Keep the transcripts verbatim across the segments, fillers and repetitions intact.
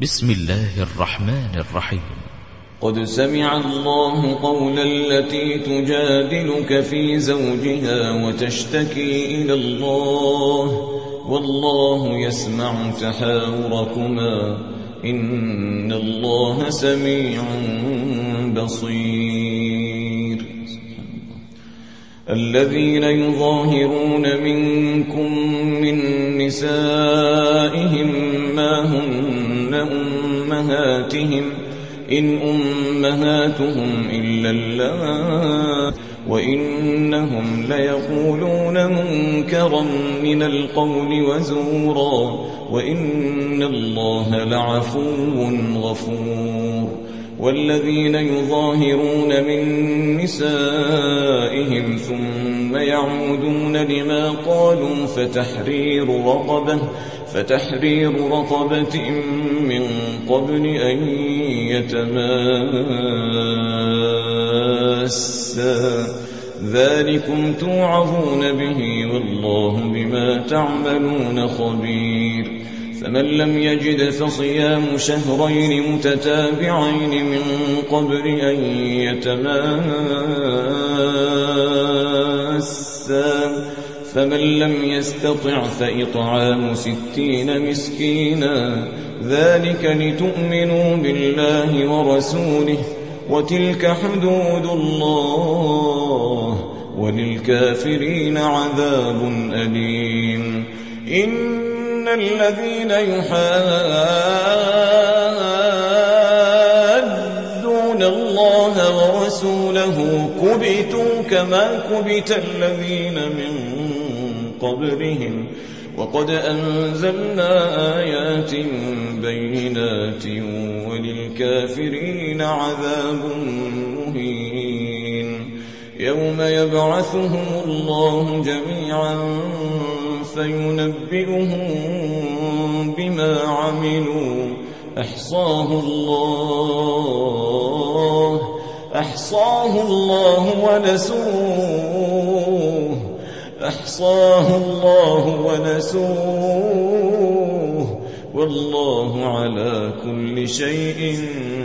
بسم الله الرحمن الرحيم. قد سمع الله قول التي تجادلك في زوجها وتشتكي إلى الله والله يسمع تحاوركما إن الله سميع بصير. الذين يظاهرون منكم من نسائهم ما هن أمهاتهم إن أمهاتهم إلا الله وإنهم ليقولون منكرا من القول وزورا وإن الله لعفو غفور. والذين يظاهرون من نسائهم ثم يعودون لما قالوا فتحرير رقبة فتحرير رقبة من قبل أن يتماسا ذلكم توعظون به والله بما تعملون خبير. فمن لم يجد فصيام شهرين متتابعين من قبل أن يتماسا فمن لم يستطع فإطعام ستين مسكينا ذلك لتؤمنوا بالله ورسوله وتلك حدود الله وللكافرين عذاب أليم. إن الذين يحادون الله ورسوله كبتوا كما كبت الذين من قبلهم وقد أنزلنا آيات بينات وللكافرين عذاب مهين. يوم يبعثهم الله جميعا فينبئهم بما عملوا أحصاه الله أحصاه الله ونسوه أحصاه الله ونسوه والله على كل شيء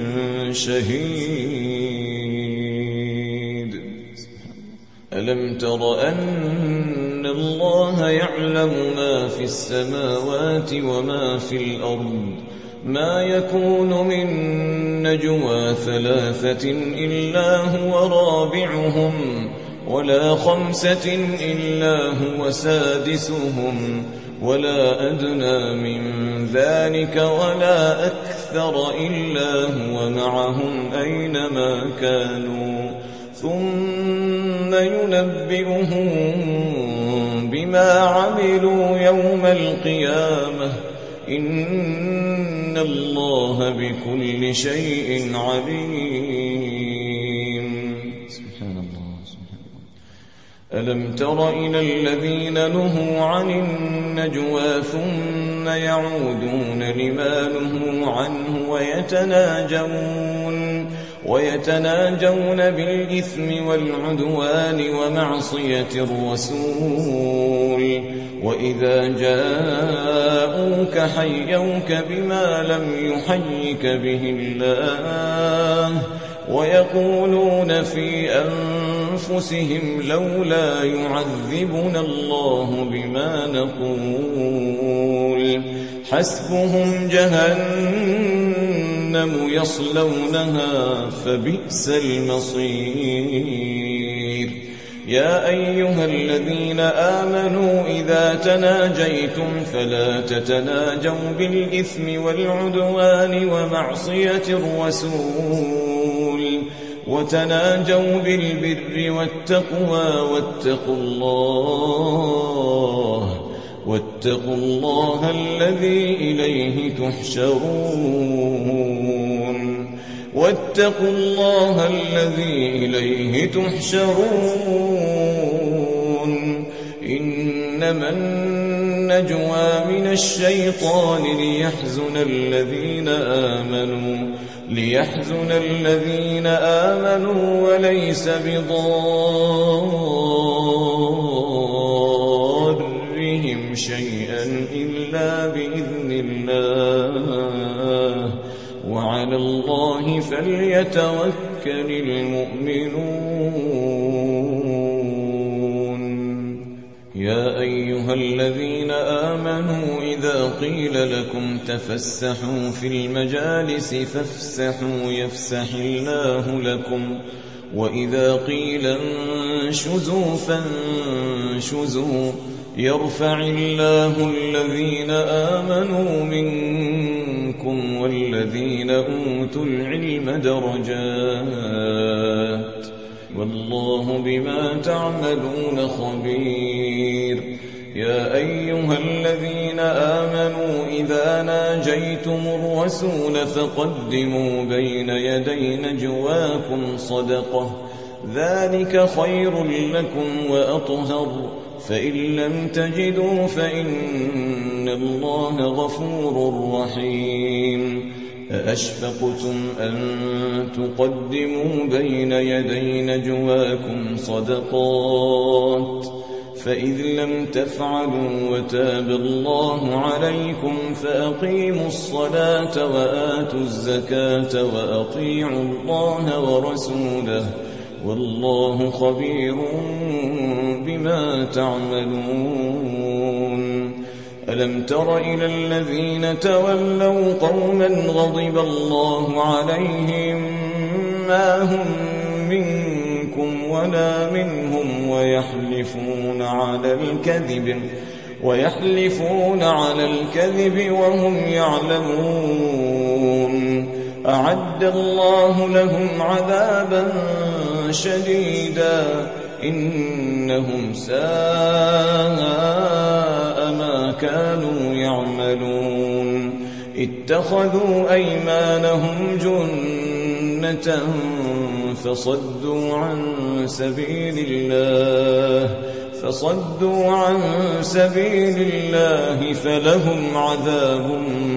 شهيد. ألم تر أن الله يعلم ما في السماوات وما في الأرض ما يكون من نجوى ثلاثة إلا هو رابعهم ولا خمسة إلا هو سادسهم ولا أدنى من ذلك ولا أكثر إلا هو معهم أينما كانوا ثم ينبئهم بما عملوا يوم القيامة إن الله بكل شيء عليم. سبحان الله سبحان الله. ألم تر إلى الذين نهوا عن النجوى ثم يعودون لما نهوا عنه ويتناجون ويتناجون بالإثم والعدوان ومعصية الرسول وإذا جاءوك حيوك بما لم يحيك به الله ويقولون في أنفسهم لولا يعذبنا الله بما نقول حسبهم جهنم يصلونها فبئس المصير. يا أيها الذين آمنوا إذا تناجيتم فلا تتناجوا بالإثم والعدوان ومعصية الرسول وتناجوا بالبر والتقوى واتقوا الله واتقوا الله الذي إليه تحشرون واتقوا الله الذي إليه تحشرون. إنما النجوى من الشيطان ليحزن الذين آمنوا ليحزن الذين آمنوا وليس بضارهم شيئا إلا بإذن الله الله فليتوكل المؤمنون. يا أيها الذين آمنوا إذا قيل لكم تفسحوا في المجالس فافسحوا يفسح الله لكم، وإذا قيل انشزوا فانشزوا يرفع الله الذين آمنوا منكم والذين أوتوا العلم درجات، والله بما تعملون خبير. يا أيها الذين آمنوا إذا ناجيتم الرسول فقدموا بين يدي نجواكم صدقة، ذلك خير لكم وأطهر، فإن لم تجدوا فإن الله غفور رحيم. أأشفقتم أن تقدموا بين يدي نجواكم صدقات، فإذ لم تفعلوا وتاب الله عليكم فأقيموا الصلاة وآتوا الزكاة وأطيعوا الله ورسوله، والله خبير بما تعملون. ألم تر إلى الذين تولوا قوما غضب الله عليهم ما هم منكم ولا منهم ويحلفون على الكذب ويحلفون على الكذب وهم يعلمون، أعد الله لهم عذابا شديدا إنهم ساء ما كانوا يعملون. اتخذوا أيمانهم جنة فصدوا عن سبيل الله فصدوا عن سبيل الله فلهم عذاب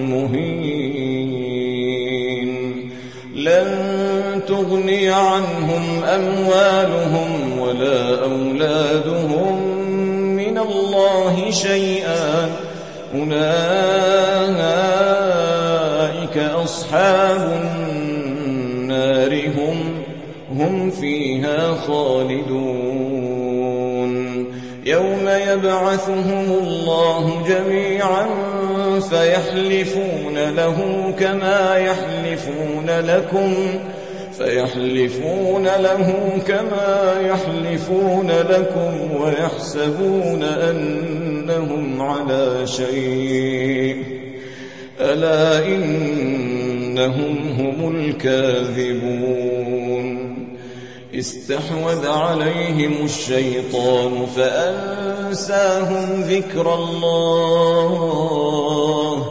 مهين. لن تغني عنهم أموالهم ولا أولادهم من الله شيئا، أولئك أصحاب النار هم هم فيها خالدون. يوم يبعثهم الله جميعا فيحلفون له كما يحلفون لكم فيحلفون له كما يحلفون لكم ويحسبون أنهم على شيء، ألا إنهم هم الكاذبون. استحوذ عليهم الشيطان فأنساهم ذكر الله،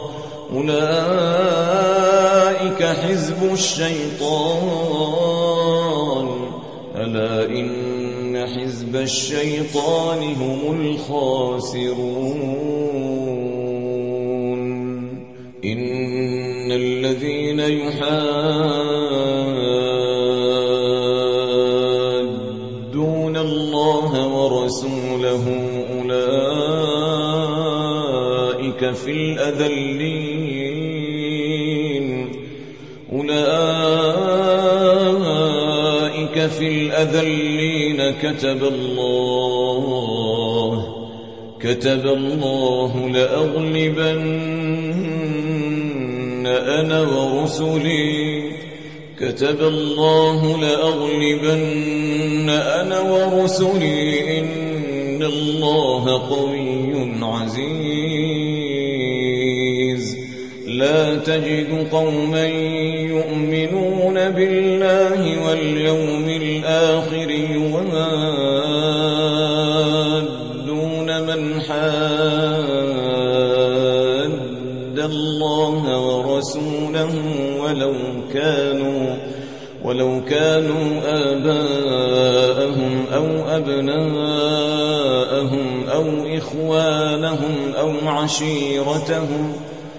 أولئك حزب الشيطان، ألا إن حزب الشيطان هم الخاسرون. إن الذين يحادون الله ورسوله أولئك في الأذلين أولئك في الأذلين كتب الله كتب الله لأغلبن أنا ورسلي كتب الله لأغلبن أنا ورسلي إن الله قوي عزيز. لا تجد قوما يؤمنون بالله واليوم الآخر يوادون من حاد الله ورسوله ولو كانوا ولو كانوا آباءهم أو أبناءهم أو إخوانهم أو عشيرتهم،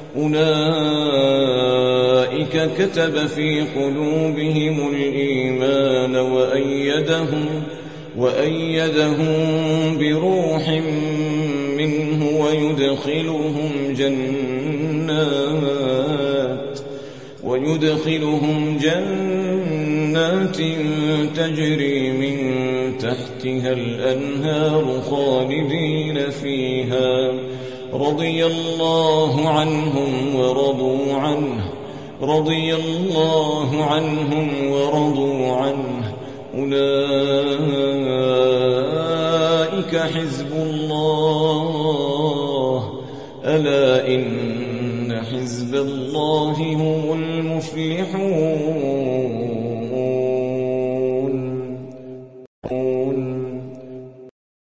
أولئك كتب في قلوبهم الإيمان وأيدهم وأيدهم بروح منه ويدخلهم جنات ويدخلهم جنات تجري من تحتها الأنهار خالدين فيها رضي الله عنهم ورضوا عنه رضي الله عنهم ورضوا عنه أولئك حزب الله ألا إن حزب الله هم المفلحون.